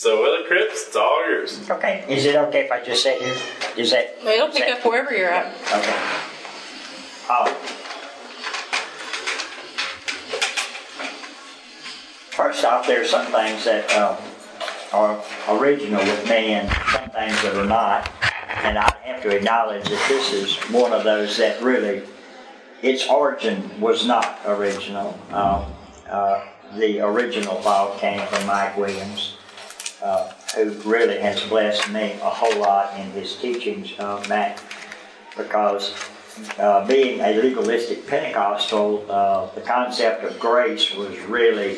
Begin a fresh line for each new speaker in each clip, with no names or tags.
So, Willie Cripps, it's all yours.
Okay. Is it okay if I just sit here? Is that...
It'll pick up wherever you're at.
Okay. First off, there are some things that are original with me and some things that are not. And I have to acknowledge that this is one of those that really, its origin was not original. The original thought came from Mike Williams, who really has blessed me a whole lot in his teachings, Matt, because being a legalistic Pentecostal, the concept of grace was really,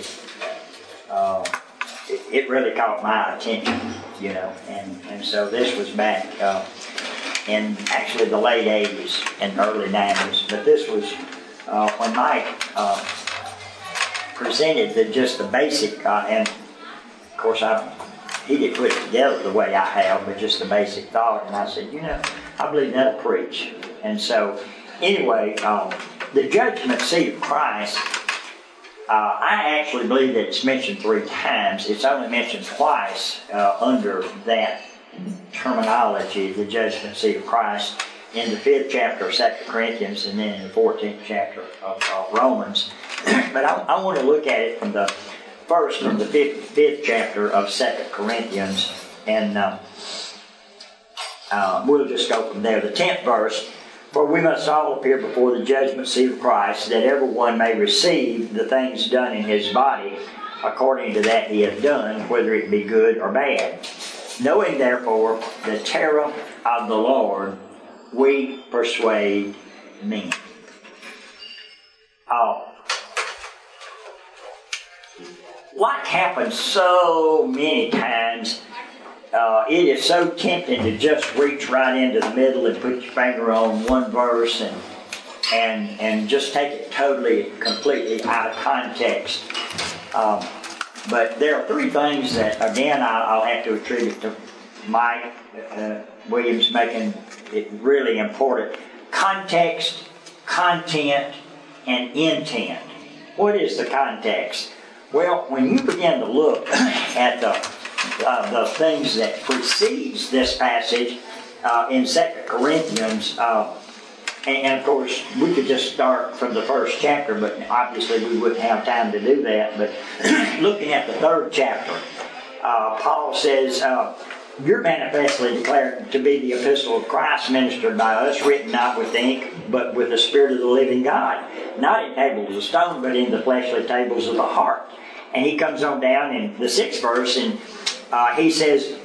it really caught my attention, you know, and so this was back in actually the late 80s and early 90s, but this was when Mike presented just the basic, and of course he didn't put it together the way I have, but just the basic thought, and I said, you know, I believe that'll preach. And so, anyway, the judgment seat of Christ, I actually believe that it's mentioned 3 times. It's only mentioned twice under that terminology, the judgment seat of Christ, in the 5th chapter of 2 Corinthians and then in the 14th chapter of Romans. But I want to look at it from the 5th chapter of 2 Corinthians, and we'll just go from there. The 10th verse, for we must all appear before the judgment seat of Christ, that everyone may receive the things done in his body, according to that he hath done, whether it be good or bad. Knowing therefore the terror of the Lord, we persuade men. Like happens so many times, it is so tempting to just reach right into the middle and put your finger on one verse and just take it totally, completely out of context. But there are 3 things that, again, I'll have to attribute to Mike Williams making it really important. Context, content, and intent. What is the context? Well, when you begin to look at the things that precedes this passage in 2 Corinthians, and of course we could just start from the 1st chapter, but obviously we wouldn't have time to do that. But looking at the 3rd chapter, Paul says, you're manifestly declared to be the epistle of Christ, ministered by us, written not with ink, but with the Spirit of the living God, not in tables of stone, but in the fleshly tables of the heart. And he comes on down in the 6th verse, and he says,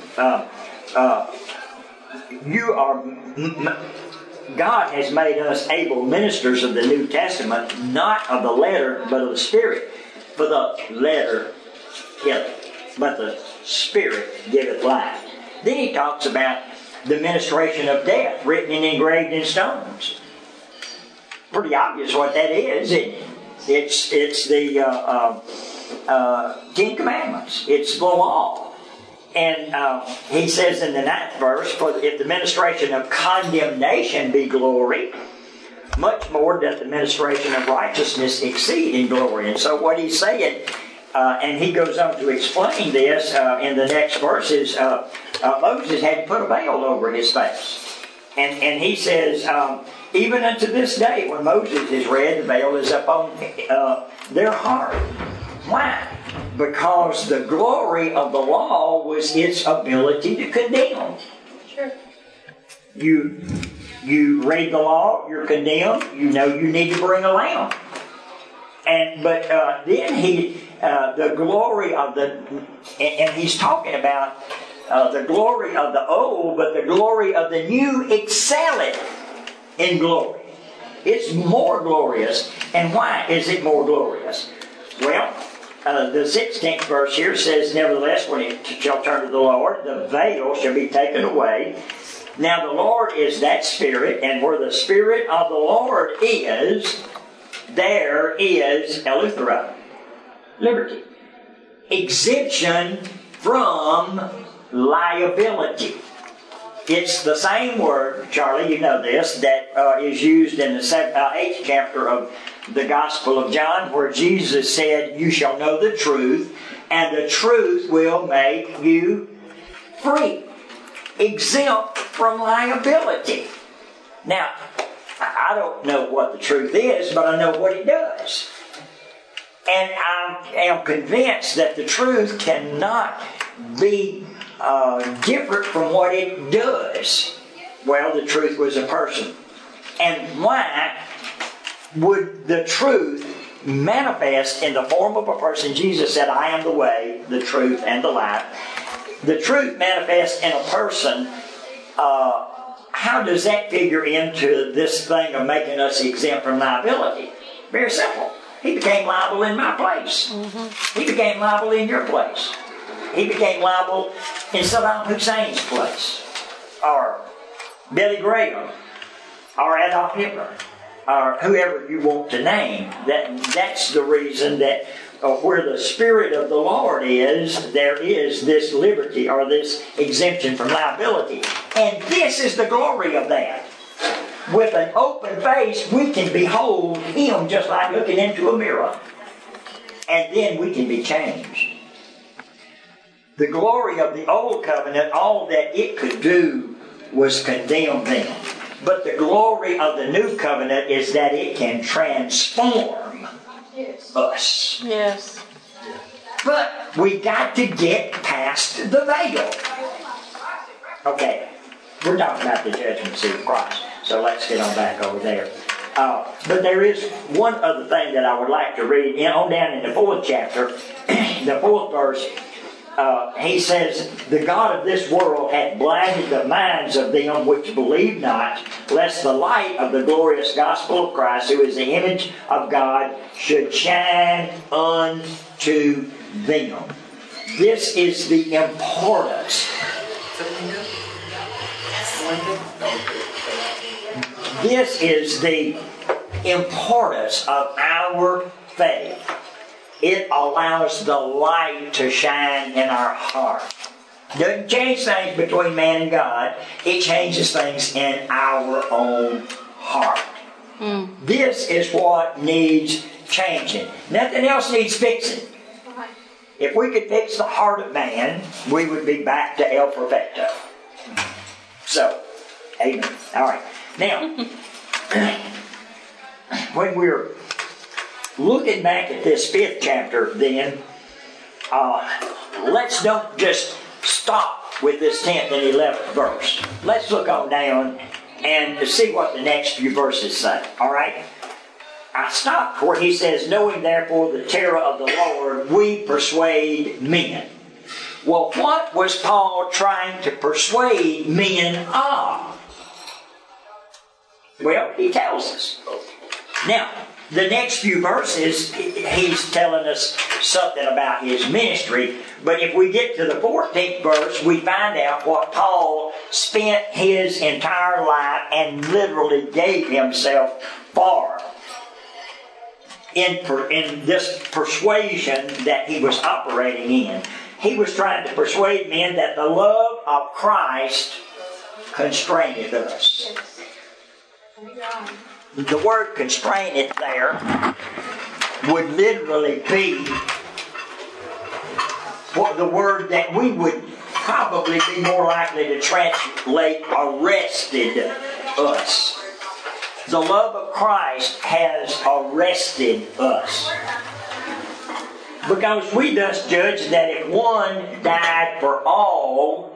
God has made us able ministers of the New Testament, not of the letter, but of the Spirit. For the letter killeth, but the Spirit giveth life. Then he talks about the ministration of death, written and engraved in stones. Pretty obvious what that is, isn't it? It's the 10 Commandments. It's the law. And he says in the 9th verse, for if the ministration of condemnation be glory, much more doth the ministration of righteousness exceed in glory. And so what he's saying, and he goes on to explain this in the next verses, Moses had to put a veil over his face. And he says, even unto this day, when Moses is read, the veil is upon their heart. Why? Because the glory of the law was its ability to condemn.
Sure.
You read the law, you're condemned, you know you need to bring a lamb. But then the glory of and he's talking about the glory of the old, but the glory of the new excelleth in glory. It's more glorious. And why is it more glorious? Well, the 16th verse here says, nevertheless, when it shall turn to the Lord, the veil shall be taken away. Now the Lord is that Spirit, and where the Spirit of the Lord is, there is eleuthera, liberty, exemption from liability. It's the same word, Charlie, you know this, that is used in the 8th chapter of the Gospel of John, where Jesus said, you shall know the truth, and the truth will make you free, exempt from liability. Now, I don't know what the truth is, but I know what it does. And I am convinced that the truth cannot be different from what it does. Well, the truth was a person. And why would the truth manifest in the form of a person? Jesus said, I am the way, the truth, and the life. The truth manifests in a person. How does that figure into this thing of making us exempt from liability? Very simple. He became liable in my place. He became liable in your place. He became liable in Saddam Hussein's place. Or Billy Graham. Or Adolf Hitler. Or whoever you want to name. That's the reason that where the Spirit of the Lord is, there is this liberty or this exemption from liability. And this is the glory of that. With an open face, we can behold Him just like looking into a mirror. And then we can be changed. The glory of the old covenant, all that it could do was condemn them. But the glory of the new covenant is that it can transform us.
Yes.
But we got to get past the veil. Okay, we're talking about the judgment seat of Christ. So let's get on back over there. But there is one other thing that I would like to read. On down in the 4th chapter, the 4th verse, he says, the God of this world hath blinded the minds of them which believe not, lest the light of the glorious gospel of Christ, who is the image of God, should shine unto them. This is the importance. This is the importance of our faith. It allows the light to shine in our heart. Doesn't change things between man and God. It changes things in our own heart. This is what needs changing. Nothing else needs fixing. If we could fix the heart of man, we would be back to El Perfecto. So, amen. All right. Now, when we're looking back at this 5th chapter, then, let's don't just stop with this 10th and 11th verse. Let's look on down and see what the next few verses say. All right? I stopped where he says, knowing therefore the terror of the Lord, we persuade men. Well, what was Paul trying to persuade men of? Well, he tells us. Now, the next few verses, he's telling us something about his ministry. But if we get to the 14th verse, we find out what Paul spent his entire life and literally gave himself for. In this persuasion that he was operating in. He was trying to persuade men that the love of Christ constraineth us. The word constraineth there would literally be the word that we would probably be more likely to translate arrested us. The love of Christ has arrested us. Because we thus judge that if one died for all,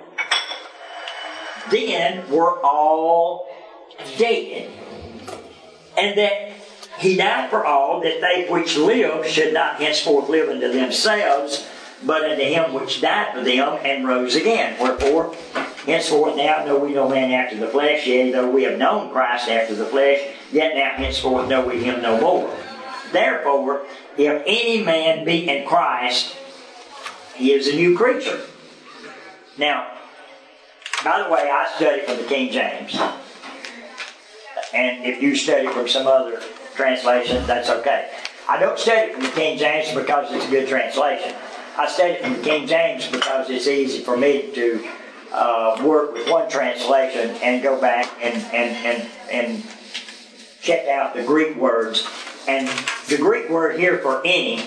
then we're all dead. And that he died for all, that they which live should not henceforth live unto themselves, but unto him which died for them and rose again. Wherefore, henceforth now know we no man after the flesh, yea, though we have known Christ after the flesh, yet now henceforth know we him no more. Therefore, if any man be in Christ, he is a new creature. Now, by the way, I study from the King James. And if you study from some other translation, that's okay. I don't study from the King James because it's a good translation. I study from the King James because it's easy for me to work with one translation and go back and check out the Greek words. And the Greek word here for any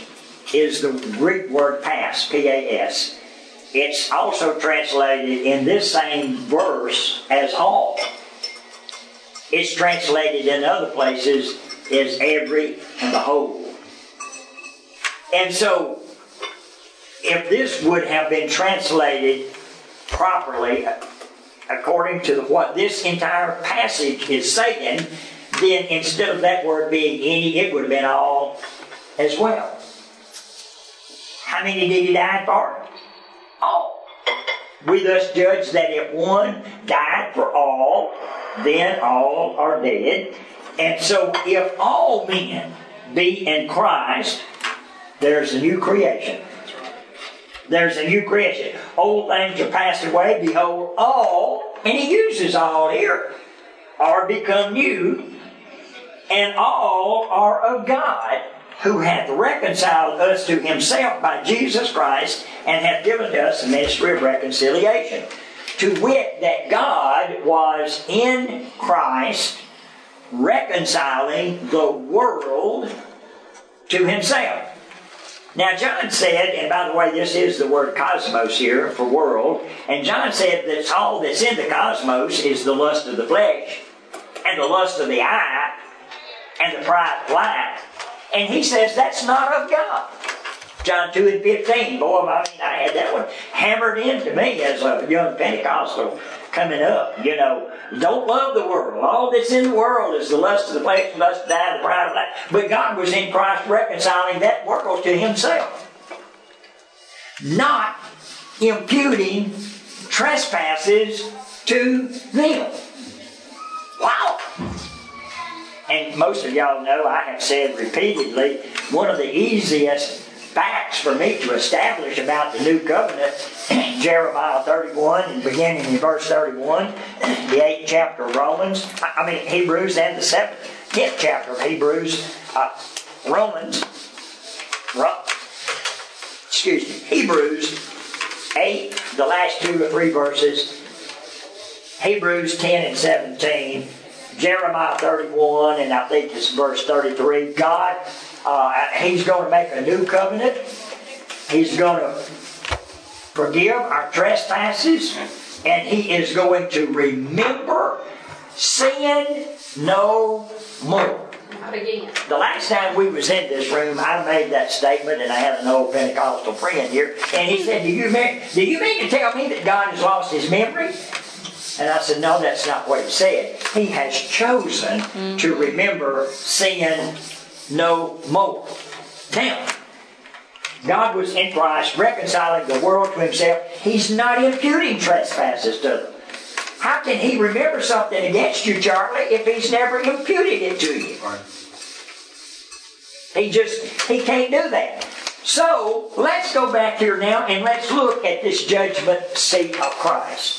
is the Greek word pas, P-A-S. It's also translated in this same verse as all. It's translated in other places as every and the whole. And so, if this would have been translated properly, according to what this entire passage is saying, then instead of that word being any, it would have been all as well. How many did he die for? All. We thus judge that if one died for all, then all are dead. And so if all men be in Christ, there's a new creation. There's a new creation. Old things are passed away. Behold, all, and he uses all here, are become new, and all are of God, who hath reconciled us to himself by Jesus Christ, and hath given us the ministry of reconciliation. To wit, that God was in Christ reconciling the world to himself. Now, John said, and by the way, this is the word cosmos here for world, and John said that all that's in the cosmos is the lust of the flesh, and the lust of the eye, and the pride of life. And he says that's not of God. John 2 and 15. Boy, I had that one hammered into me as a young Pentecostal coming up. You know, don't love the world. All that's in the world is the lust of the flesh, the lust of the eye, the pride of life. But God was in Christ reconciling that world to himself. Not imputing trespasses to them. Wow! And most of y'all know, I have said repeatedly, one of the easiest facts for me to establish about the new covenant, Jeremiah 31, and beginning in verse 31, the 8th chapter of Hebrews, and the 10th chapter of Hebrews, Hebrews 8, the last 2 or 3 verses, Hebrews 10 and 17, Jeremiah 31, and I think it's verse 33. God, he's going to make a new covenant. He's going to forgive our trespasses, and he is going to remember sin no more.
Again.
The last time we was in this room, I made that statement, and I had an old Pentecostal friend here, and he said, do you mean to tell me that God has lost his memory? And I said, no, that's not what he said. He has chosen to remember sin no more. Now, God was in Christ reconciling the world to himself. He's not imputing trespasses to them. How can he remember something against you, Charlie, if he's never imputed it to you? He can't do that. So, let's go back here now and let's look at this judgment seat of Christ.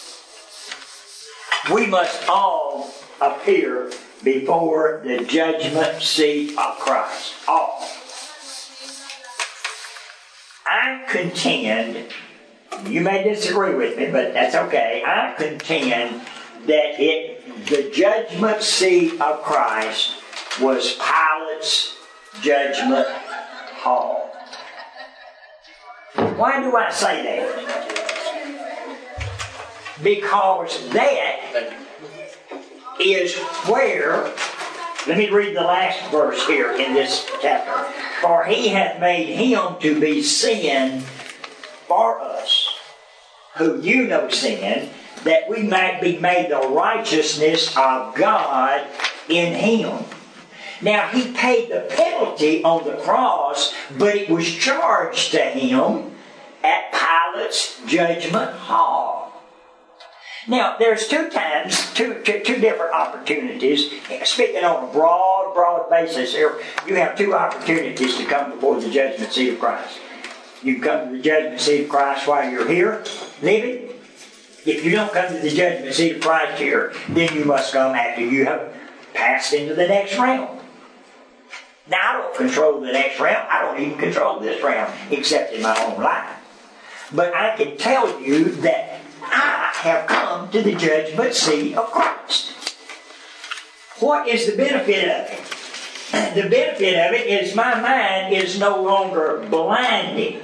We must all appear before the judgment seat of Christ. All. I contend, you may disagree with me, but that's okay. I contend that the judgment seat of Christ was Pilate's judgment hall. Why do I say that? Because that is where, let me read the last verse here in this chapter. For he hath made him to be sin for us, who knew no sin, that we might be made the righteousness of God in him. Now, he paid the penalty on the cross, but it was charged to him at Pilate's judgment hall. Now, there's two different opportunities. Speaking on a broad basis here, you have two opportunities to come before the judgment seat of Christ. You can come to the judgment seat of Christ while you're here, living. If you don't come to the judgment seat of Christ here, then you must come after you have passed into the next realm. Now, I don't control the next realm. I don't even control this realm, except in my own life. But I can tell you that I have come to the judgment seat of Christ. What is the benefit of it? The benefit of it is my mind is no longer blinded.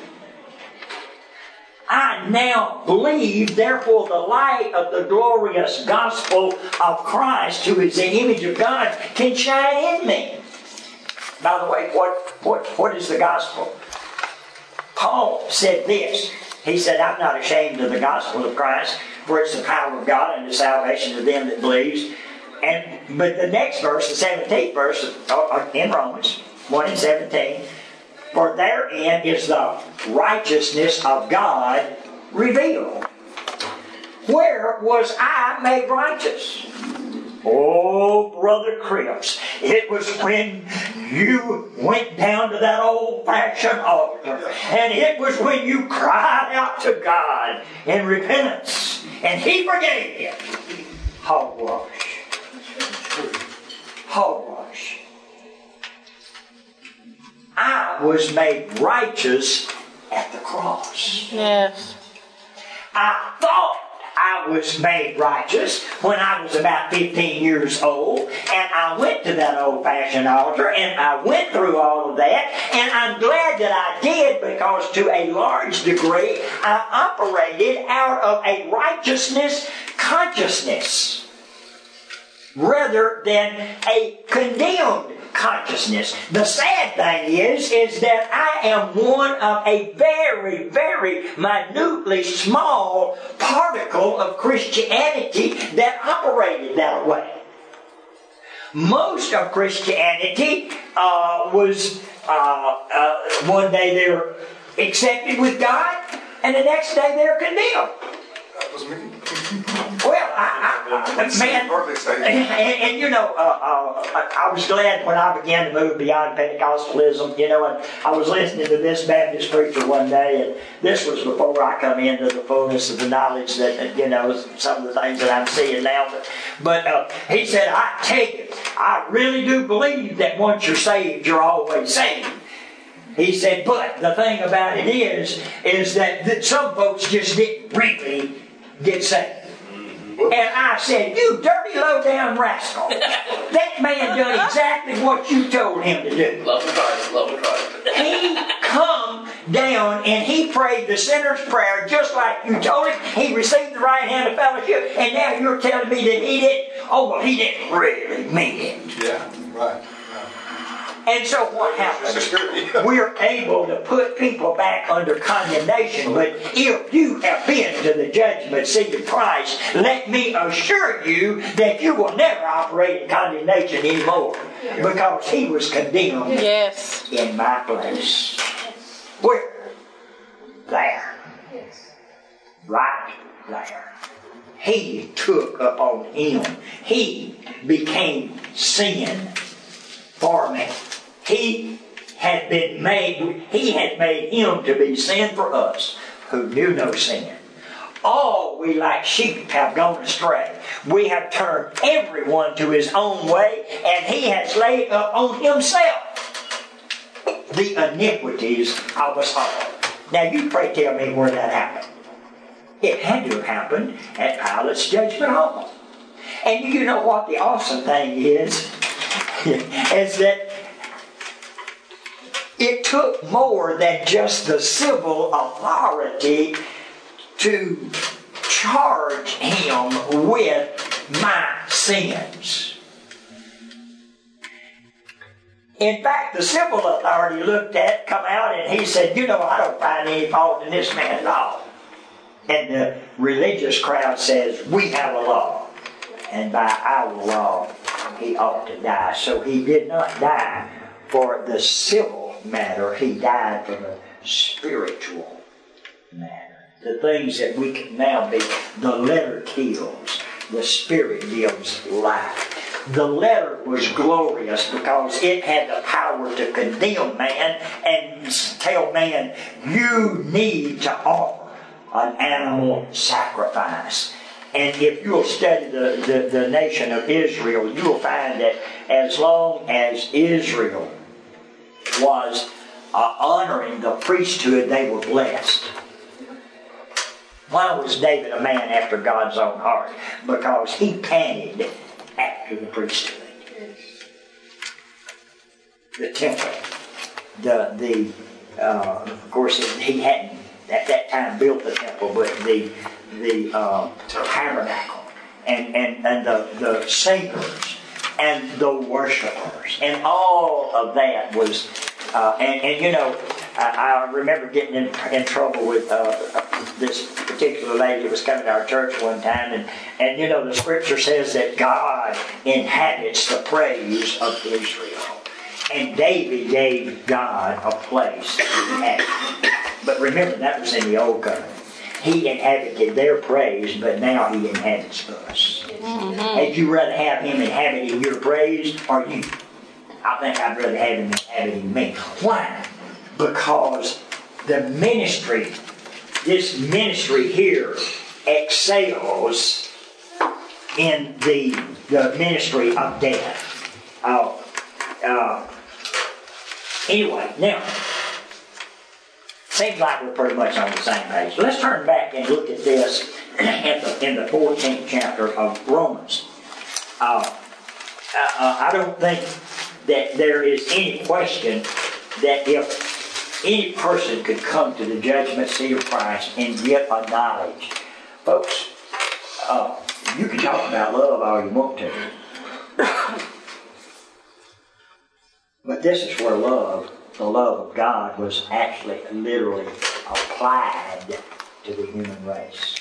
I now believe, therefore the light of the glorious gospel of Christ, who is the image of God, can shine in me. By the way, what is the gospel? Paul said this. He said, I'm not ashamed of the gospel of Christ, for it's the power of God unto salvation to them that believes. But the next verse, the 17th verse in Romans 1:17, for therein is the righteousness of God revealed. Where was I made righteous? Oh, Brother Cripps, it was when you went down to that old-fashioned altar, and it was when you cried out to God in repentance, and He forgave you. Hogwash. Hogwash. I was made righteous at the cross.
Yes.
I thought I was made righteous when I was about 15 years old, and I went to that old-fashioned altar, and I went through all of that, and I'm glad that I did, because to a large degree I operated out of a righteousness consciousness rather than a condemned consciousness. The sad thing is that I am one of a very, very minutely small particle of Christianity that operated that way. Most of Christianity was one day they're accepted with God, and the next day they're condemned.
That was me.
Well, and you know, I was glad when I began to move beyond Pentecostalism, you know, and I was listening to this Baptist preacher one day, and this was before I come into the fullness of the knowledge that, you know, some of the things that I'm seeing now. But he said, I tell you, I really do believe that once you're saved, you're always saved. He said, but the thing about it is that some folks just didn't really get saved. And I said, you dirty low-down rascal. That man done exactly what you told him to do.
Love of Christ, love of Christ.
He come down and he prayed the sinner's prayer just like you told him. He received the right hand of fellowship, and now you're telling me that he didn't. Oh, well, he didn't really mean it.
Yeah, right.
And so what happens? We're able to put people back under condemnation. But if you have been to the judgment seat of Christ, let me assure you that you will never operate in condemnation anymore. Because He was condemned in my place. Where? There. Right there. He took upon Him. He became sin for me. He had made Him to be sin for us, who knew no sin. All we like sheep have gone astray. We have turned everyone to his own way, and He has laid up on Himself the iniquities of us all. Now you pray tell me where that happened. It had to have happened at Pilate's judgment hall. And you know what the awesome thing is? Is that it took more than just the civil authority to charge Him with my sins. In fact, the civil authority come out, and he said, you know, I don't find any fault in this man at all. And the religious crowd says, we have a law, and by our law, he ought to die. So he did not die for the civil matter. He died for the spiritual matter. The things that we can now be. The letter kills. The Spirit gives life. The letter was glorious because it had the power to condemn man and tell man, you need to offer an animal sacrifice. And if you'll study the nation of Israel, you'll find that as long as Israel was honoring the priesthood, they were blessed. Why was David a man after God's own heart? Because he panted after the priesthood. the temple. Of course, he hadn't at that time built the temple, but the tabernacle and the singers and the worshipers and all of that was I remember getting in trouble with this particular lady that was coming to our church one time, and the scripture says that God inhabits the praise of Israel. And David gave God a place. But remember, that was in the Old Covenant. He inhabited their praise, but now he inhabits us. Mm-hmm. Would you rather have him inhabiting your praise or you? I think I'd rather have him inhabiting me. Why? Because the ministry, this ministry here, excels in the ministry of death. Anyway, now, seems like we're pretty much on the same page. Let's turn back and look at this in the 14th chapter of Romans. I don't think that there is any question that if any person could come to the judgment seat of Christ and get a knowledge. Folks, you can talk about love all you want to. But this is where the love of God was actually literally applied to the human race.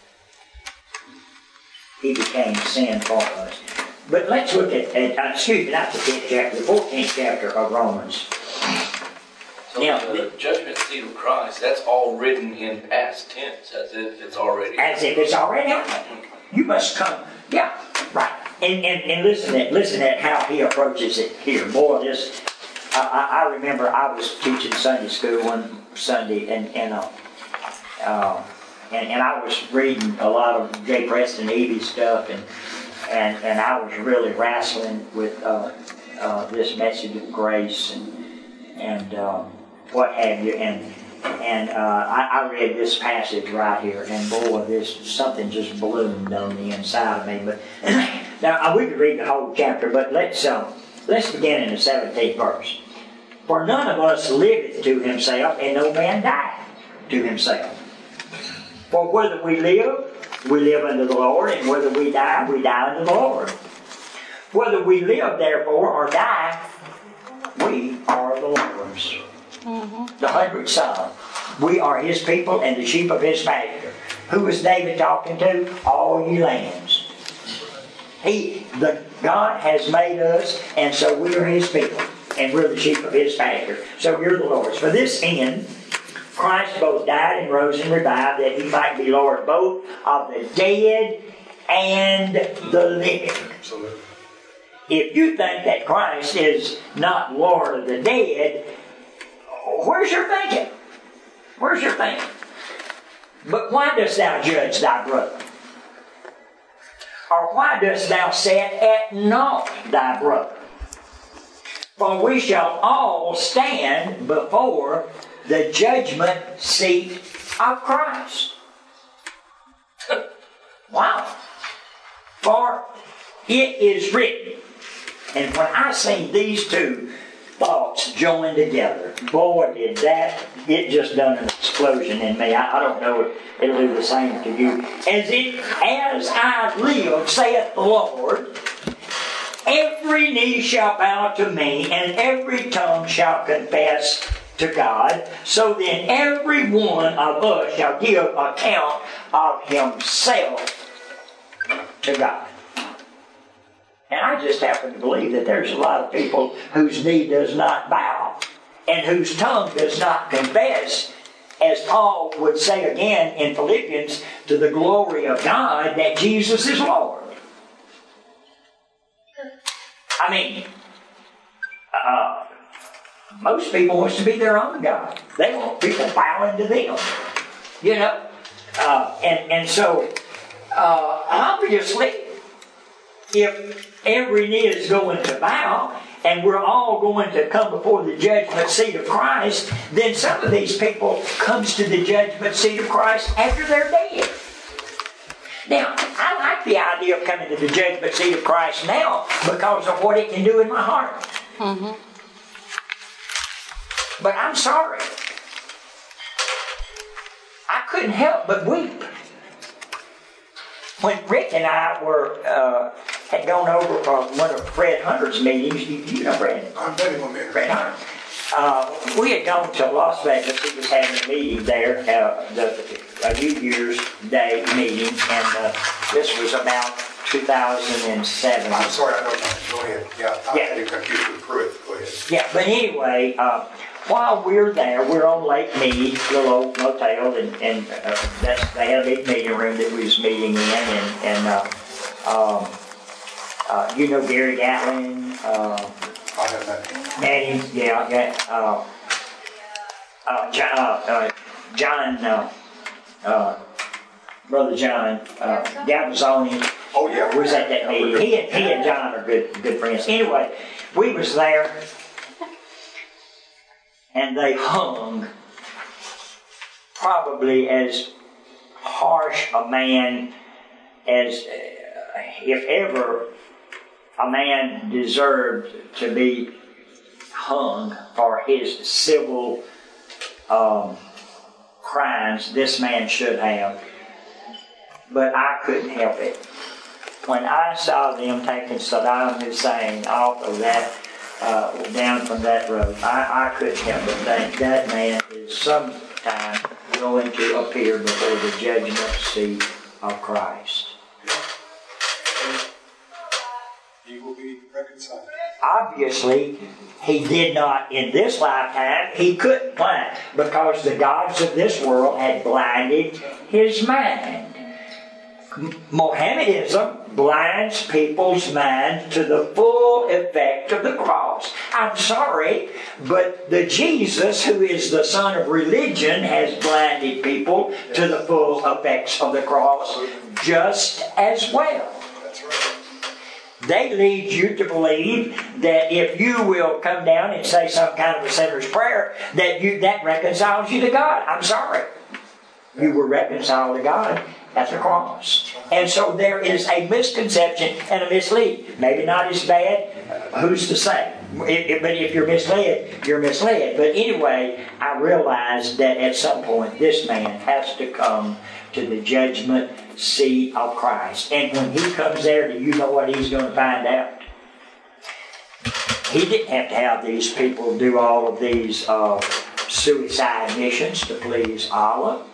He became sin for us. But let's look at not the 10th chapter, the 14th chapter of Romans.
So now, the judgment seat of Christ, that's all written in past tense, as if it's already
happened. You must come. Yeah, right. And listen at how he approaches it here. Boy, this I remember I was teaching Sunday school one Sunday, and I was reading a lot of J. Preston Eby stuff, and I was really wrestling with this message of grace and what have you, and I read this passage right here, and boy, something just ballooned on the inside of me. But now we could read the whole chapter, but let's begin in the 17th verse. For none of us liveth to himself, and no man dieth to himself. For whether we live unto the Lord, and whether we die unto the Lord. Whether we live, therefore, or die, we are the Lord's. Mm-hmm. The 100th Psalm. We are his people and the sheep of his pasture. Who is David talking to? All ye lambs. God has made us, and so we are his people, and we're the sheep of his pasture. So we're the Lord's. For this end, Christ both died and rose and revived, that he might be Lord both of the dead and the living. Absolutely. If you think that Christ is not Lord of the dead, where's your thinking? Where's your thinking? But why dost thou judge thy brother? Or why dost thou set at naught thy brother? For we shall all stand before the judgment seat of Christ. Wow. For it is written. And when I seen these two thoughts joined together, boy, it just done an explosion in me. I don't know if it'll do the same to you. As I live, saith the Lord, every knee shall bow to me, and every tongue shall confess to God. So then every one of us shall give account of himself to God. And I just happen to believe that there's a lot of people whose knee does not bow and whose tongue does not confess, as Paul would say again in Philippians, to the glory of God, that Jesus is Lord. I mean, most people want to be their own God. They want people bowing to them, you know. And so, obviously, if every knee is going to bow, and we're all going to come before the judgment seat of Christ, then some of these people comes to the judgment seat of Christ after they're dead. Now, I like the idea of coming to the judgment seat of Christ now because of what it can do in my heart. Mm-hmm. But I'm sorry. I couldn't help but weep. When Rick and I had gone over from one of Fred Hunter's meetings, you know Fred?
I'm betting on that.
Fred Hunter. We had gone to Las Vegas. He was having a meeting there, a New Year's Day meeting, and this was about 2007.
I'm sorry, I don't know. Go ahead. Yeah, I'm
Yeah.
getting confused with Pruitt. Go ahead.
Yeah, but anyway, while we're there, we're on Lake Mead, little old motel, and they had a big meeting room that we was meeting in, and you know Gary Gatlin,
I have that.
Manny, John, Brother John, Gabazoni.
Oh, yeah.
Was at that meeting. He and John are good friends. Anyway, we was there, and they hung probably as harsh a man as if ever a man deserved to be hung for his civil crimes. This man should have. But I couldn't help it. When I saw them taking Saddam Hussein off of that, down from that road, I couldn't help but think that man is sometime going to appear before the judgment seat of Christ.
He will be reconciled.
Obviously, he did not in this lifetime. He couldn't. Why? Because the gods of this world had blinded his mind. Mohammedanism blinds people's mind to the full effect of the cross. I'm sorry, but the Jesus who is the son of religion has blinded people to the full effects of the cross just as well.
That's right.
They lead you to believe that if you will come down and say some kind of a sinner's prayer, that reconciles you to God. I'm sorry. You were reconciled to God at the cross. And so there is a misconception and a mislead. Maybe not as bad, who's to say? But if you're misled, you're misled. But anyway, I realized that at some point this man has to come to the judgment seat of Christ. And when he comes there, do you know what he's going to find out? He didn't have to have these people do all of these suicide missions to please Allah.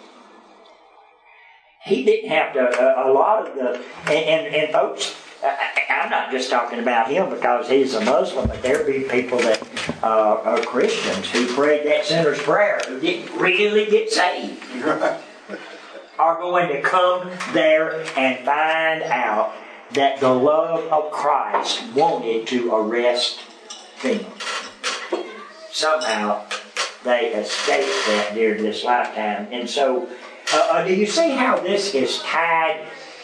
He didn't have to, a lot of the, and folks, I'm not just talking about him because he's a Muslim, but there be people that are Christians who prayed that sinner's prayer who didn't really get saved. Are going to come there and find out that the love of Christ wanted to arrest them. Somehow they escaped that during this lifetime. And so, do you see how this is tied?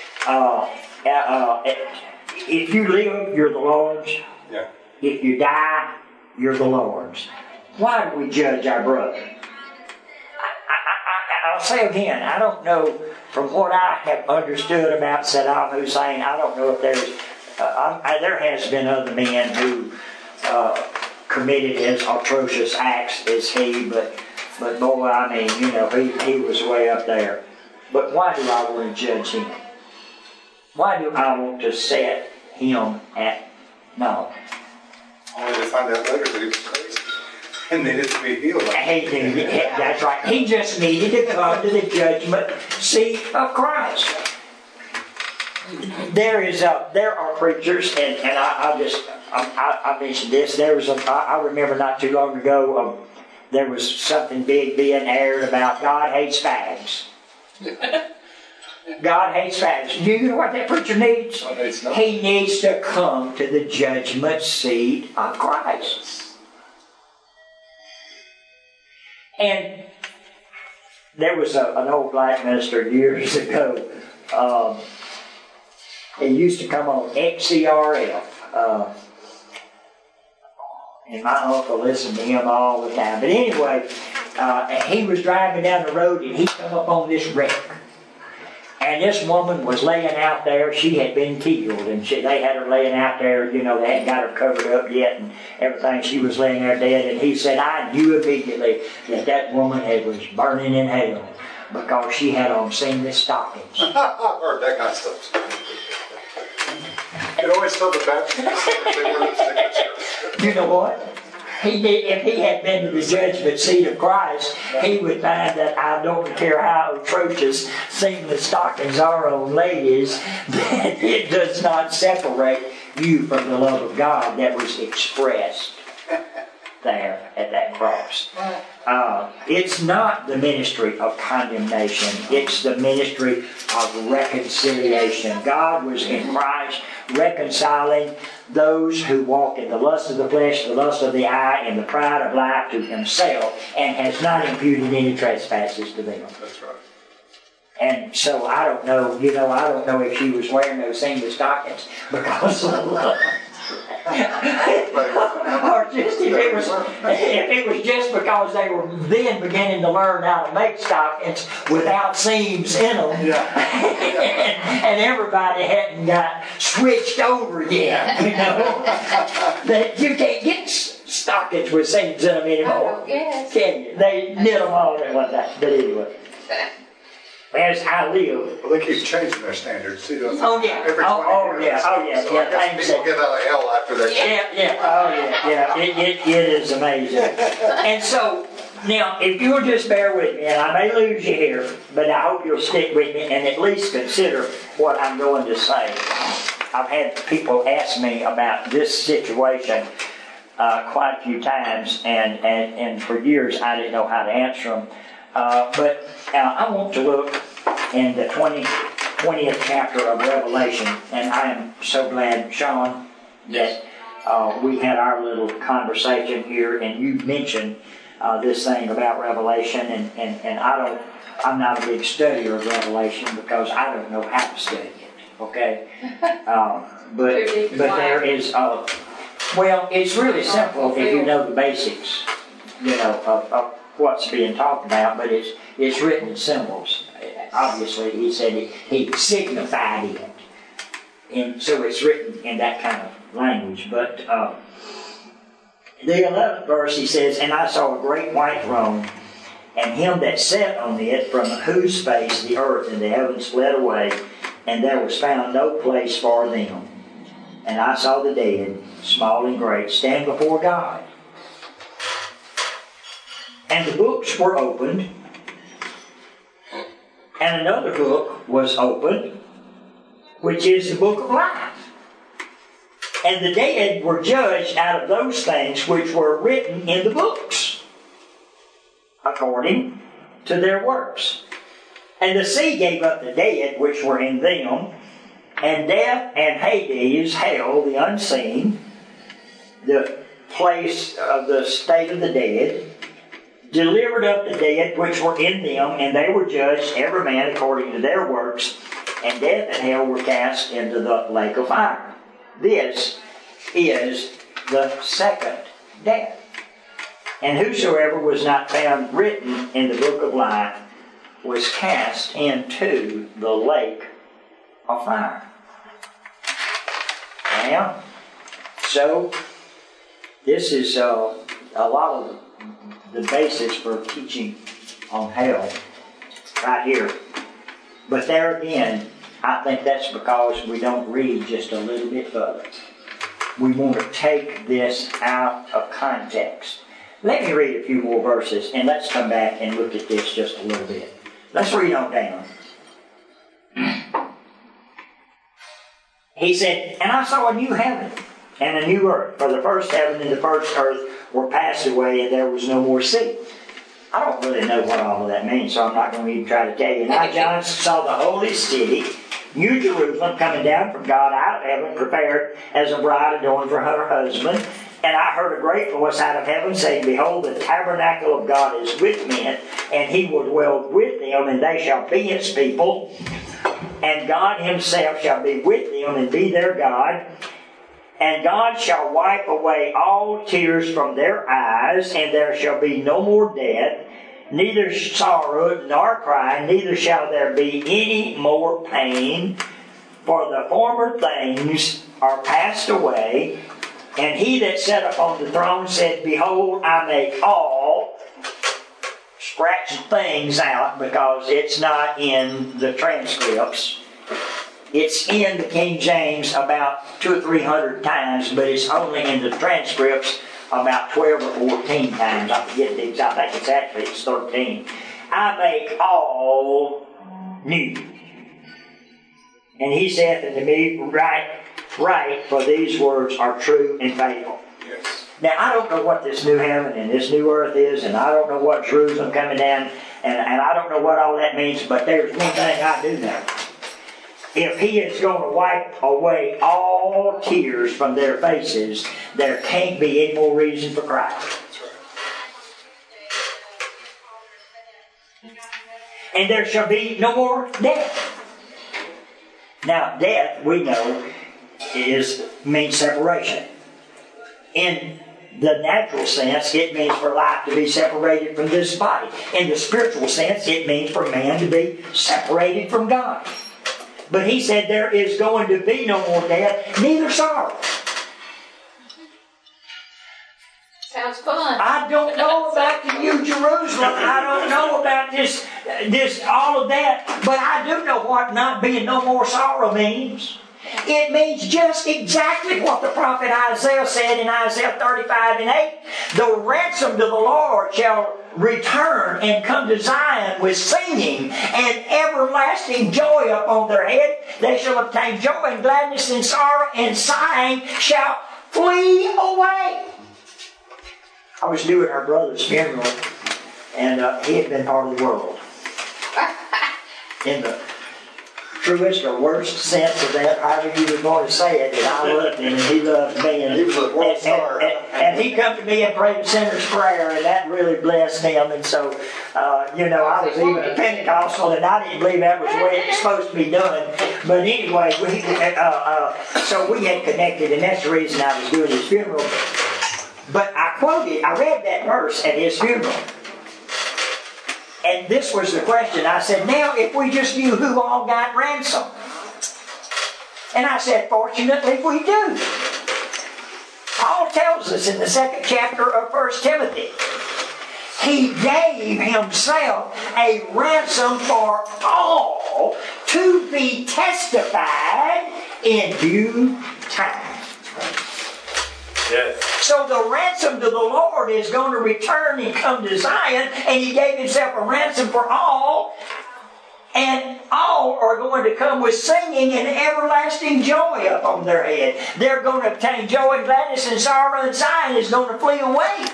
If you live, you're the Lord's.
Yeah.
If you die, you're the Lord's. Why do we judge our brother? I'll say again, I don't know, from what I have understood about Saddam Hussein, I don't know if there has been other men who committed as atrocious acts as he, but boy, I mean, you know, he was way up there. But why do I want to judge him? Why do I want to set him at no?
Only to find out later that he was crazy and needed to be healed.
That's right. He just needed to come to the judgment seat of Christ. There are preachers, and I mentioned this. I remember not too long ago. There was something big being aired about God hates fags. God hates fags. Do you know what that preacher needs? He needs to come to the judgment seat of Christ. And there was an old black minister years ago. He used to come on XCRF. And my uncle listened to him all the time. But anyway, he was driving down the road and he come up on this wreck. And this woman was laying out there. She had been killed, and they had her laying out there. You know, they hadn't got her covered up yet and everything. She was laying there dead. And he said, I knew immediately that woman was burning in hell because she had on seamless stockings.
I've heard that kind of stuff. You always tell the Baptists they were the signature.
You know what? If he had been to the judgment seat of Christ, he would find that I don't care how atrocious seamless stockings are on ladies, that it does not separate you from the love of God that was expressed there at that cross. It's not the ministry of condemnation. It's the ministry of reconciliation. God was in Christ reconciling those who walk in the lust of the flesh, the lust of the eye, and the pride of life to himself, and has not imputed any trespasses to them.
That's right.
And so I don't know, I don't know if she was wearing those seamless stockings because of the love. Or just if it was just because they were then beginning to learn how to make stockings without seams in them, and everybody hadn't got switched over yet, that you can't get stockings with seams in them anymore. Can you? They knit them all at one time. But anyway. As I live.
Well, they keep changing their standards. See,
Oh, yeah.
Every 20 years.
So I guess
people get out of hell after that.
It is amazing. And so, now, if you'll just bear with me, and I may lose you here, but I hope you'll stick with me and at least consider what I'm going to say. I've had people ask me about this situation quite a few times, and for years I didn't know how to answer them. But I want to look in the 20th chapter of Revelation, and I am so glad, Sean, that we had our little conversation here, and you mentioned this thing about Revelation, and I'm not a big studier of Revelation because I don't know how to study it, okay? But there is, well, it's really simple if you know the basics, of what's being talked about, but it's written in symbols. Obviously, he said he signified it, and so it's written in that kind of language. But the 11th verse, he says, "And I saw a great white throne, and him that sat on it, from whose face the earth and the heavens fled away, and there was found no place for them. And I saw the dead, small and great, stand before God. And the books were opened, and another book was opened, which is the book of life. And the dead were judged out of those things which were written in the books, according to their works. And the sea gave up the dead which were in them, and death and Hades, hell, the unseen, the place of the state of the dead, delivered up the dead which were in them, and they were judged, every man according to their works, and death and hell were cast into the lake of fire. This is the second death. And whosoever was not found written in the book of life was cast into the lake of fire. Now, so this is a lot of the basis for teaching on hell right here. But there again, I think that's because we don't read just a little bit further. We want to take this out of context. Let me read a few more verses, and let's come back and look at this just a little bit. Let's read on down. He said, "And I saw a new heaven and a new earth, for the first heaven and the first earth were passed away, and there was no more sea." I don't really know what all of that means, so I'm not going to even try to tell you. "And I, John, saw the holy city, New Jerusalem, coming down from God out of heaven, prepared as a bride adorned for her husband. And I heard a great voice out of heaven saying, Behold, the tabernacle of God is with men, and he will dwell with them, and they shall be his people. And God himself shall be with them and be their God. And God shall wipe away all tears from their eyes, and there shall be no more death, neither sorrow nor cry, neither shall there be any more pain, for the former things are passed away. And he that sat upon the throne said, Behold, I make all, scratch things out because it's not in the transcripts. It's in the King James about 200 or 300 times, but it's only in the transcripts about 12 or 14 times. I forget the exact. I think it's 13. I make all new. And he saith unto me, Right, for these words are true and faithful.
Yes.
Now, I don't know what this new heaven and this new earth is, and I don't know what Jerusalem coming down, and I don't know what all that means, but there's one thing I do know. If he is going to wipe away all tears from their faces, there can't be any more reason for crying.
That's right.
And there shall be no more death. Now, death, we know, means separation. In the natural sense, it means for life to be separated from this body. In the spiritual sense, it means for man to be separated from God. But he said there is going to be no more death, neither sorrow.
Sounds fun.
I don't know about the New Jerusalem. I don't know about this, all of that. But I do know what not being no more sorrow means. It means just exactly what the prophet Isaiah said in Isaiah 35 and 8. The ransom to the Lord shall return and come to Zion with singing and everlasting joy upon their head. They shall obtain joy and gladness and sorrow, and sighing shall flee away. I was doing our brother's funeral, and he had been part of the world. In the truest or worst sense of that, however you were going to say it, and I loved him and he loved me. And
he was a world star.
And he come to me and prayed the sinner's prayer, and that really blessed him. And so, I was even a Pentecostal, and I didn't believe that was the way it was supposed to be done. But anyway, so we had connected, and that's the reason I was doing his funeral. But I read that verse at his funeral. And this was the question. I said, now if we just knew who all got ransom. And I said, fortunately we do. Paul tells us in the 2nd chapter of 1 Timothy, he gave himself a ransom for all to be testified in due time.
Yes.
So the ransom to the Lord is going to return and come to Zion, and he gave himself a ransom for all, and all are going to come with singing and everlasting joy upon their head. They're going to obtain joy and gladness, and sorrow and sighing is going to flee away.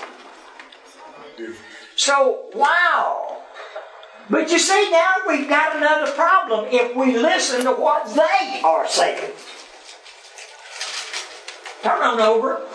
So, wow. But you see, now we've got another problem if we listen to what they are saying. Turn on over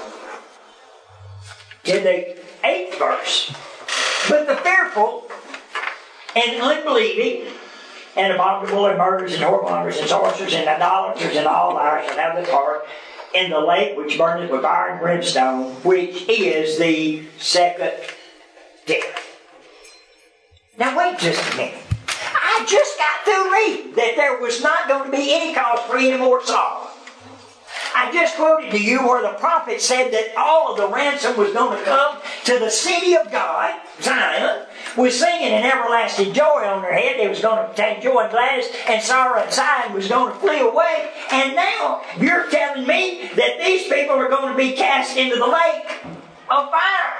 to the 8th verse. But the fearful and unbelieving and abominable and murderers and whoremongers and sorcerers and idolaters and all liars shall have their part in the lake which burneth with fire and brimstone, which is the second death. Now wait just a minute. I just got through reading that there was not going to be any cause for any more sorrow. I just quoted to you where the prophet said that all of the ransom was going to come to the city of God, Zion, with singing and everlasting joy on their head. They was going to obtain joy and gladness, and sorrow and sighing was going to flee away. And now you're telling me that these people are going to be cast into the lake of fire.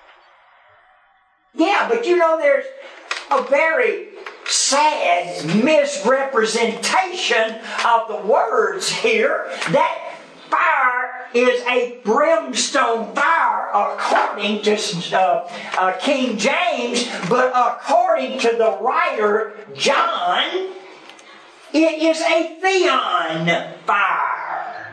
Yeah, but there's a very sad misrepresentation of the words here. That fire is a brimstone fire according to King James, but according to the writer John, it is a theon fire.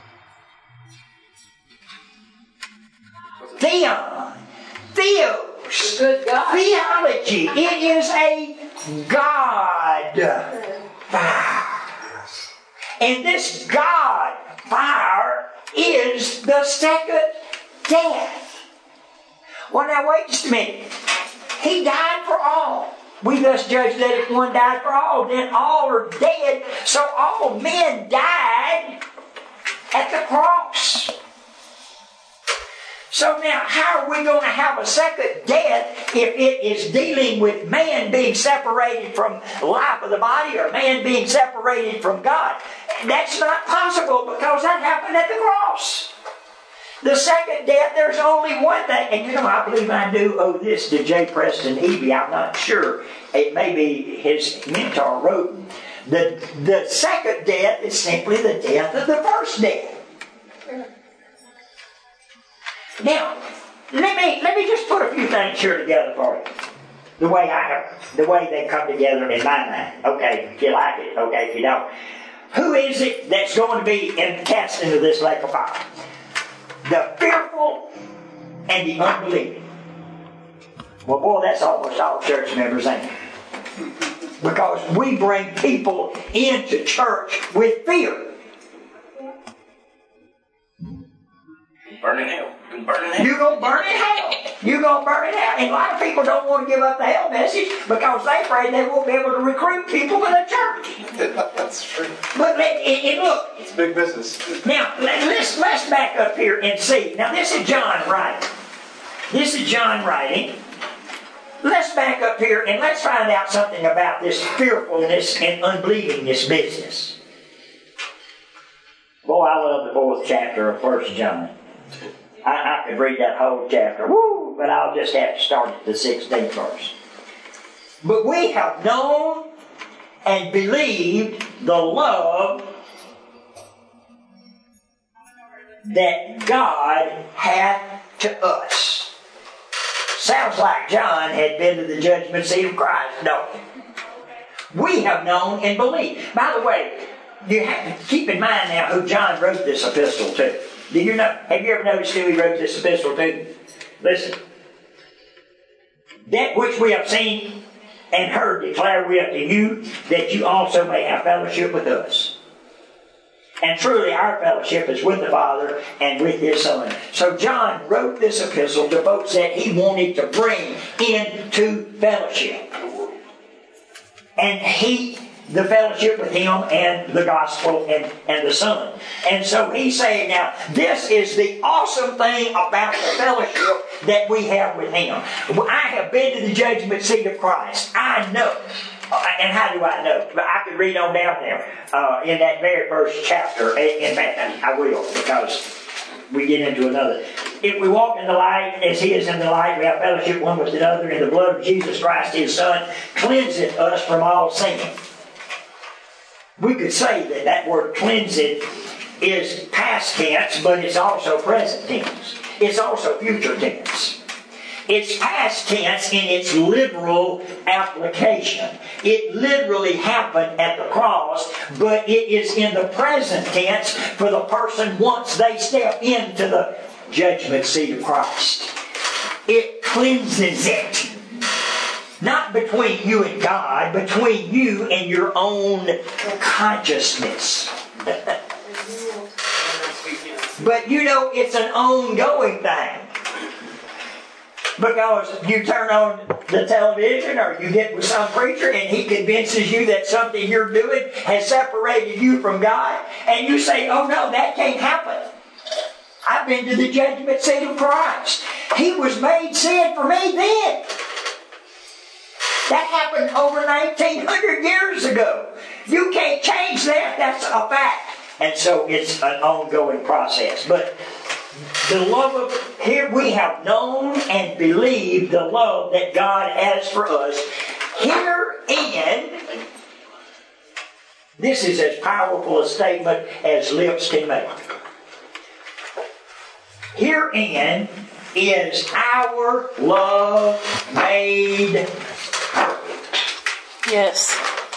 Theon. Theos.
Good God.
Theology. It is a God fire. And this God fire is the second death. Well, now wait just a minute. He died for all. We thus judge that if one died for all, then all are dead. So all men died at the cross. So now, how are we going to have a second death if it is dealing with man being separated from the life of the body or man being separated from God? That's not possible because that happened at the cross. The second death, there's only one thing. And I believe I do owe this to J. Preston Eby. I'm not sure. It may be his mentor wrote. The second death is simply the death of the first death. Now, let me just put a few things here together for you. The way they come together in my mind. Okay, if you like it. Okay, if you don't. Who is it that's going to be cast into this lake of fire? The fearful and the unbelieving. Well, boy, that's almost all church members, ain't it? Because we bring people into church with fear.
Burn in hell.
You're going to burn in hell. You're going to burn in hell. And a lot of people don't want to give up the hell message because they're afraid they won't be able to recruit people to the church.
That's true.
But look.
It's big business.
Now, let's back up here and see. Now, this is John writing. Let's back up here and let's find out something about this fearfulness and unbelievingness business. Boy, I love the 4th chapter of 1 John. I could read that whole chapter, but I'll just have to start at the 16th verse. But we have known and believed the love that God hath to us. Sounds like John had been to the judgment seat of Christ, don't it? We have known and believed. By the way, you have to keep in mind now who John wrote this epistle to. Do you know? Have you ever noticed who he wrote this epistle to? Listen. That which we have seen and heard declare we unto you, that you also may have fellowship with us. And truly our fellowship is with the Father and with His Son. So John wrote this epistle to folks that he wanted to bring into fellowship. And the fellowship with Him and the gospel and the Son. And so he's saying now, this is the awesome thing about the fellowship that we have with Him. I have been to the judgment seat of Christ. I know. And how do I know? I could read on down there in that very first chapter. In fact, I will, because we get into another. If we walk in the light as He is in the light, we have fellowship one with another, and the blood of Jesus Christ, His Son, cleanseth us from all sin. We could say that word cleanseth is past tense, but it's also present tense. It's also future tense. It's past tense in its literal application. It literally happened at the cross, but it is in the present tense for the person once they step into the judgment seat of Christ. It cleanses it. Not between you and God, between you and your own consciousness. But it's an ongoing thing. Because you turn on the television or you get with some preacher and he convinces you that something you're doing has separated you from God, and you say, oh no, that can't happen. I've been to the judgment seat of Christ. He was made sin for me then. That happened over 1,900 years ago. You can't change that. That's a fact. And so it's an ongoing process. But the love of, here we have known and believed the love that God has for us. Herein, this is as powerful a statement as lips can make. Herein is our love made perfect.
Yes.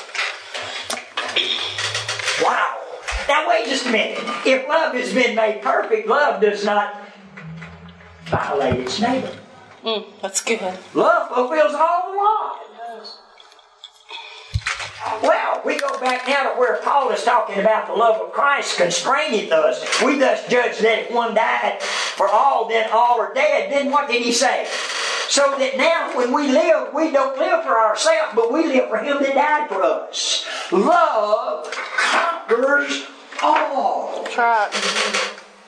Wow. Now wait just a minute. If love has been made perfect, love does not violate its neighbor.
That's good.
Love fulfills all the law. Well, we go back now to where Paul is talking about the love of Christ constraineth us. We thus judge that if one died for all, then all are dead. Then what did he say? So that now when we live, we don't live for ourselves, but we live for Him that died for us. Love conquers all.
That's right.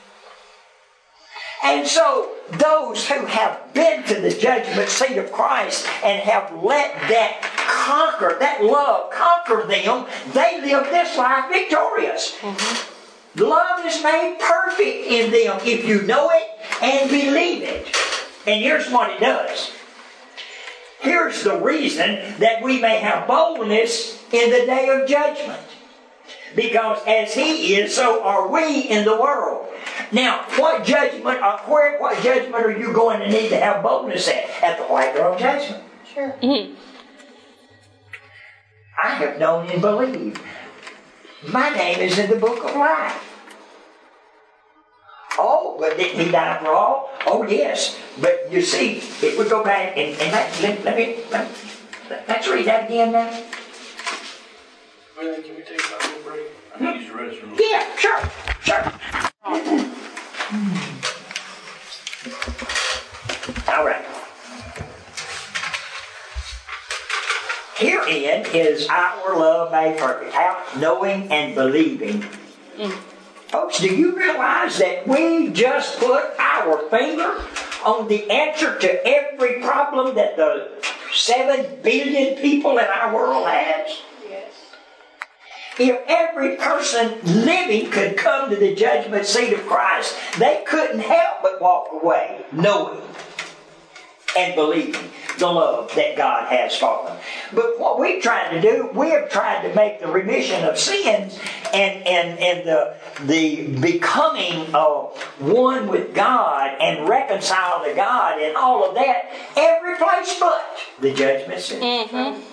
And so those who have been to the judgment seat of Christ and have let that love conquer them, they live this life victorious. Love is made perfect in them if you know it and believe it. And here's what it does. Here's the reason that we may have boldness in the day of judgment. Because as He is, so are we in the world. Now, what judgment are you going to need to have boldness at? At the white throne judgment.
Sure.
I have known and believed. My name is in the book of life. Oh, but didn't He die for all? Oh, yes. But you see, if we go back and let's read that again now.
Really, can we take a little break? I need to use the restroom.
Yeah, sure. All right. Herein is our love made perfect, out knowing and believing. Folks, do you realize that we just put our finger on the answer to every problem that the 7 billion people in our world has?
Yes.
If every person living could come to the judgment seat of Christ, they couldn't help but walk away knowing and believing the love that God has for them. But what we've tried to do, we have tried to make the remission of sins and the becoming of one with God and reconcile to God and all of that every place but the judgment seat.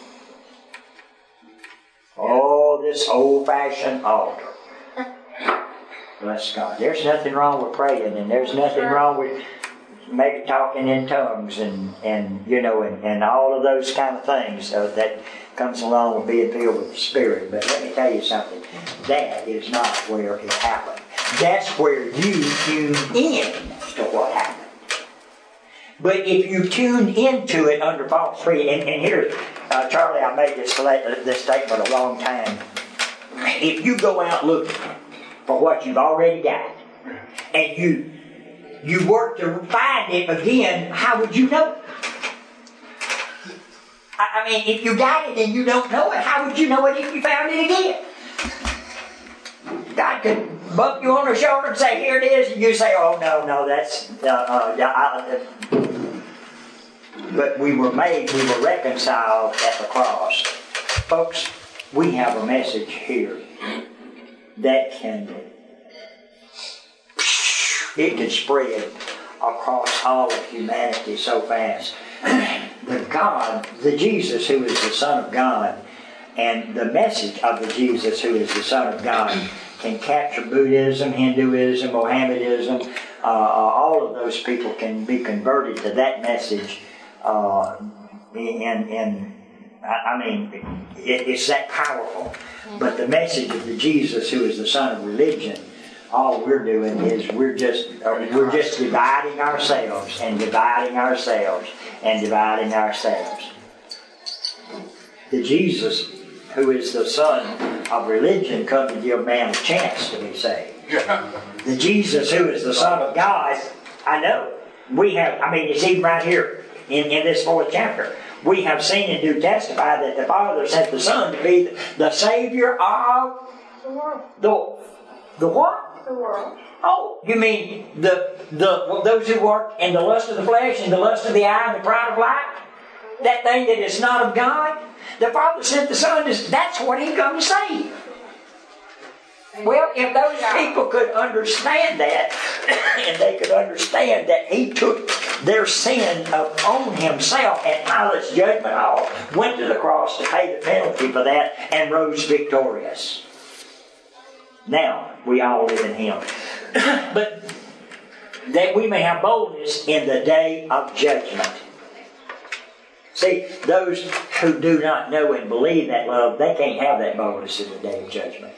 Oh, this old-fashioned altar. Bless God. There's nothing wrong with praying, and there's nothing wrong with maybe talking in tongues and all of those kind of things that comes along with being filled with the Spirit. But let me tell you something. That is not where it happened. That's where you tune in to what happened. But if you tune into it under false freedom, and here's, Charlie, I made this statement a long time. If you go out looking for what you've already got, and you work to find it again, how would you know it? I mean, if you got it and you don't know it, how would you know it if you found it again? God could bump you on the shoulder and say, here it is, and you say, oh, no, that's... But we were reconciled at the cross. Folks, we have a message here that can spread across all of humanity so fast. The Jesus who is the Son of God, and the message of the Jesus who is the Son of God can capture Buddhism, Hinduism, Mohammedanism. All of those people can be converted to that message. It's that powerful. But the message of the Jesus who is the Son of religion, all we're doing is we're just dividing ourselves and dividing ourselves and dividing ourselves. The Jesus who is the Son of religion come to give man a chance to be saved. The Jesus who is the Son of God, I know. It's even right here in this 4th chapter. We have seen and do testify that the Father sent the Son to be the Savior of
The world.
The what?
The world.
Oh, you mean those who work in the lust of the flesh and the lust of the eye and the pride of life? That thing that is not of God? The Father sent the Son, that's what He come to save. Well, if those people could understand that, and they could understand that He took their sin upon Himself at Pilate's judgment hall, went to the cross to pay the penalty for that, and rose victorious. Now, we all live in Him. But that we may have boldness in the day of judgment. See, those who do not know and believe that love, they can't have that boldness in the day of judgment.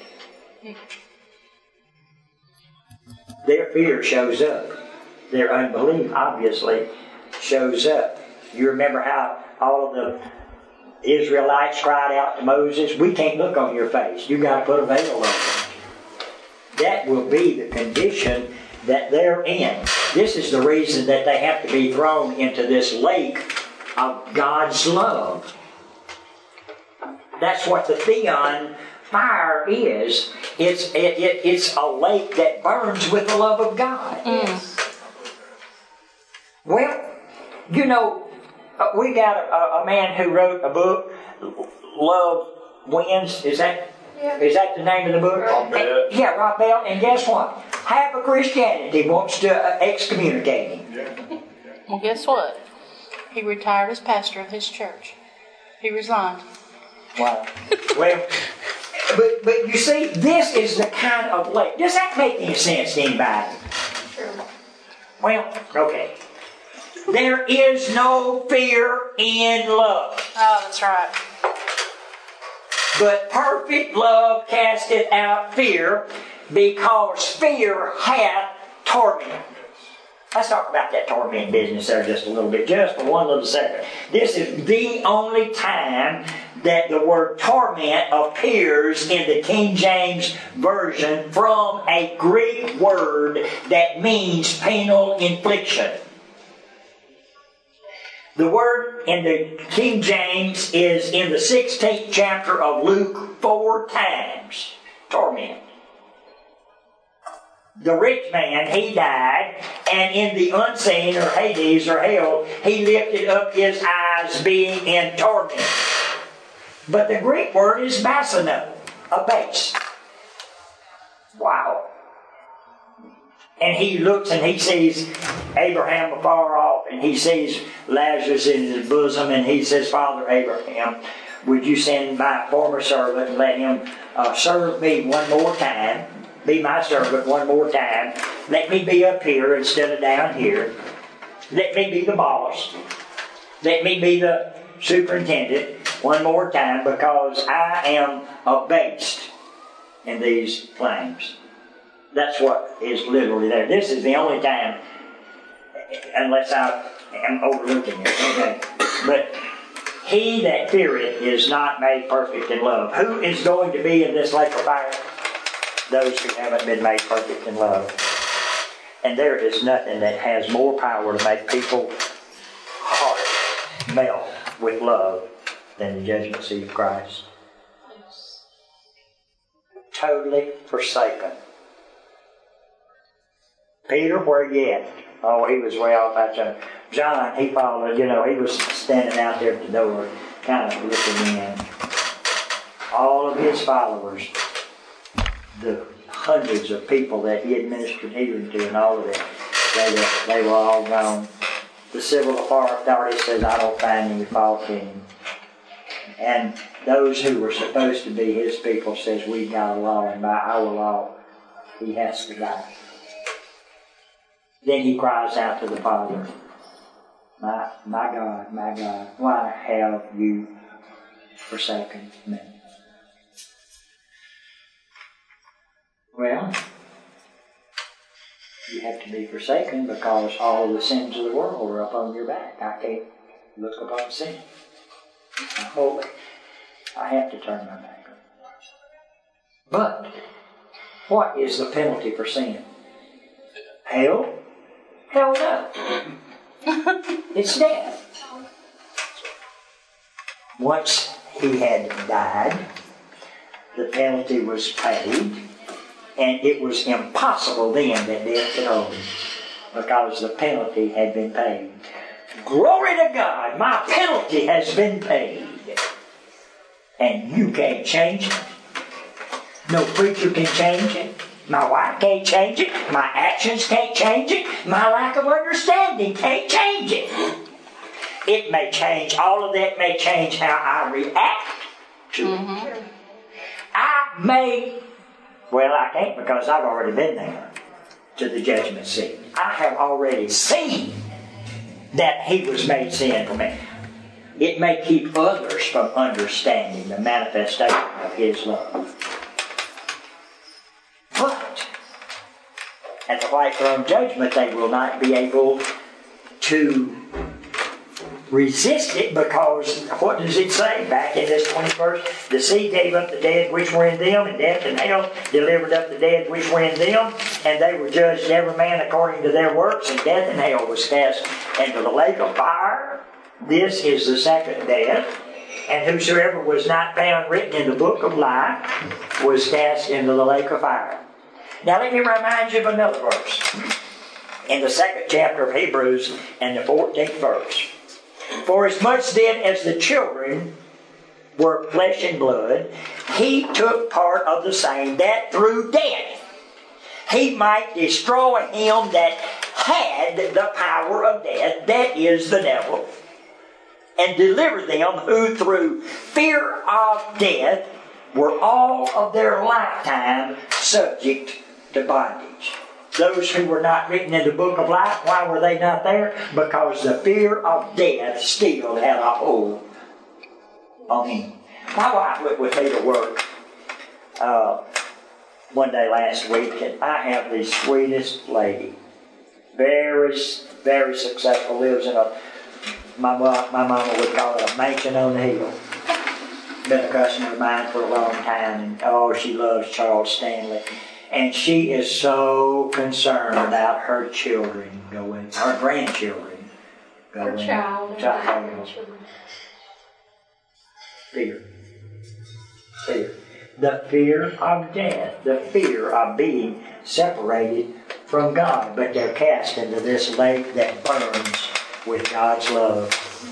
Their fear shows up. Their unbelief obviously shows up. You remember how all of the Israelites cried out to Moses, we can't look on your face. You got to put a veil over it. That will be the condition that they're in. This is the reason that they have to be thrown into this lake of God's love. That's what the Theon fire is. It's a lake that burns with the love of God.
Yes.
Well, you know, we got a man who wrote a book, Love Wins. Is that the name of the book?
Rob Bell.
Yeah, Rob Bell. And guess what? Half of Christianity wants to excommunicate him.
Well, guess what? He retired as pastor of his church. He resigned.
Wow. Well, but you see, this is the kind of lake. Does that make any sense to anybody? Well, okay. There is no fear in love.
Oh, that's right.
But perfect love casteth out fear, because fear hath torment. Let's talk about that torment business there just a little bit, just for one little second. This is the only time that the word torment appears in the King James Version from a Greek word that means penal infliction. The word in the King James is in the 16th chapter of Luke 4 times. Torment. The rich man, he died, and in the unseen, or Hades, or hell, he lifted up his eyes being in torment. But the Greek word is basino, abased. Wow. And he looks and he sees Abraham afar off, and he sees Lazarus in his bosom, and he says, Father Abraham, would you send my former servant and let him serve me one more time? Be my servant one more time. Let me be up here instead of down here. Let me be the boss. Let me be the superintendent one more time, because I am abased in these flames. That's what is literally there. This is the only time, unless I am overlooking it. Okay. But he that feareth is not made perfect in love. Who is going to be in this lake of fire? Those who haven't been made perfect in love. And there is nothing that has more power to make people's heart melt with love than the judgment seat of Christ. Totally forsaken. Peter, where you at? Oh, he was way off outside. John, he followed, he was standing out there at the door, kind of looking in. All of his followers, the hundreds of people that he had ministered healing to, and all of them, they were all gone. The civil authority says, I don't find any fault in him. And those who were supposed to be his people says, we've got a law, and by our law, he has to die. Then he cries out to the Father, my God, why have you forsaken me? Well, you have to be forsaken because all of the sins of the world are up on your back. I can't look upon sin. I'm holy. I have to turn my back. But what is the penalty for sin? Hell? Hell no. It's death. Once he had died, the penalty was paid, and it was impossible then that death could hold him, because the penalty had been paid. Glory to God, my penalty has been paid. And you can't change it. No preacher can change it. My wife can't change it. My actions can't change it. My lack of understanding can't change it. It may change, all of that may change how I react to it. I can't, because I've already been there to the judgment seat. I have already seen that he was made sin for me. It may keep others from understanding the manifestation of his love. But at the white throne judgment, they will not be able to resist it, because what does it say back in this 20th verse? The sea gave up the dead which were in them, and death and hell delivered up the dead which were in them, and they were judged every man according to their works, and death and hell was cast into the lake of fire. This is the second death. And whosoever was not found written in the book of life was cast into the lake of fire. Now let me remind you of another verse. In the 2nd chapter of Hebrews and the 14th verse. For as much then as the children were flesh and blood, he took part of the same, that through death he might destroy him that had the power of death, that is the devil, and deliver them who through fear of death were all of their lifetime subject to bondage. Those who were not written in the book of life, why were they not there? Because the fear of death still had a hold on him. My wife went with me to work one day last week, and I have the sweetest lady. Very, very successful, lives in my mama would call it a mansion on the hill. Been a customer of mine for a long time, and she loves Charles Stanley. And she is so concerned about her children going, her grandchildren going.
Her child.
Fear. The fear of death, the fear of being separated from God. But they're cast into this lake that burns with God's love.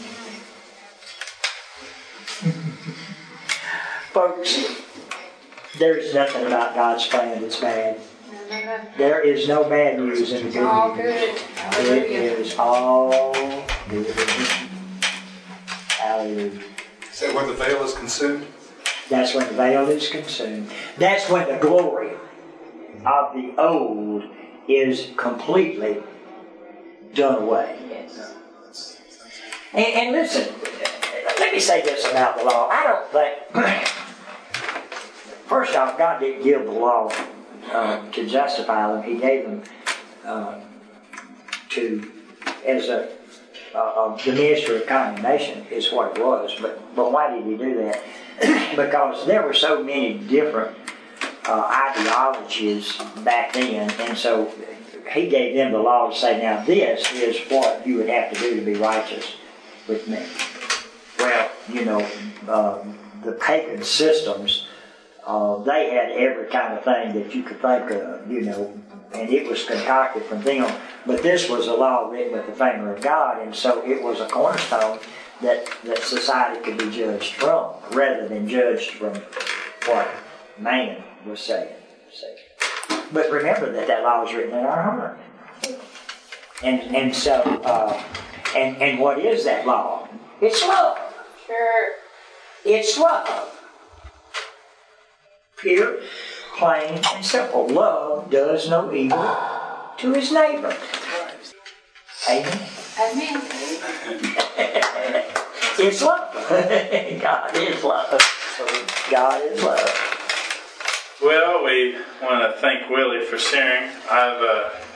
Folks, there's nothing about God's plan that's bad. There is no bad news in the good
All
news.
good.
It is all good. Hallelujah.
Is that when the veil is consumed?
That's when the veil is consumed. That's when the glory of the old is completely done away.
Yes.
And listen, let me say this about the law. I don't think, first off, God didn't give the law to justify them. He gave them as the ministry of condemnation is what it was. But why did he do that? Because there were so many different ideologies back then, and so he gave them the law to say, now this is what you would have to do to be righteous with me. Well, the pagan systems, they had every kind of thing that you could think of, and it was concocted from them. But this was a law written with the finger of God, and so it was a cornerstone that society could be judged from, rather than judged from what man was saying. But remember that law is written in our heart. And so, and what is that law? It's love.
Sure.
It's love. Pure, plain, and simple. Love does no evil to his neighbor. Amen.
Amen.
It's love. God is love. God is love.
Well, we want to thank Willie for sharing. I've